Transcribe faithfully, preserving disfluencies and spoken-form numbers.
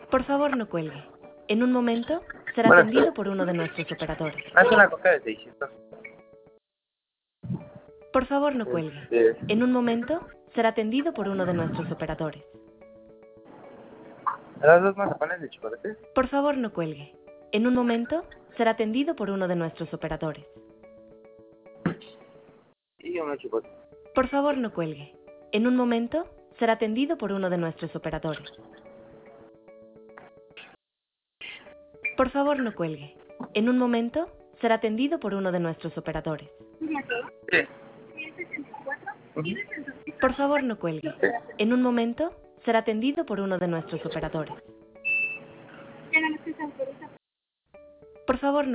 Por favor, no cuelgue. En un momento será Bueno, atendido por uno de nuestros operadores. haz una coca de seiscientos. Por favor, no cuelgue. Este, En un momento será atendido por uno de nuestros operadores. ¿me das dos mazapanes de chocolate? Por favor, no cuelgue. En un momento será atendido por uno de nuestros operadores. Y una chocolate. Por favor, no cuelgue. En un momento será atendido por uno de nuestros operadores. Por favor, no cuelgue. En un momento será atendido por uno de nuestros operadores. Sí. Por favor, no cuelgue. En un momento será atendido por uno de nuestros operadores. Por favor, no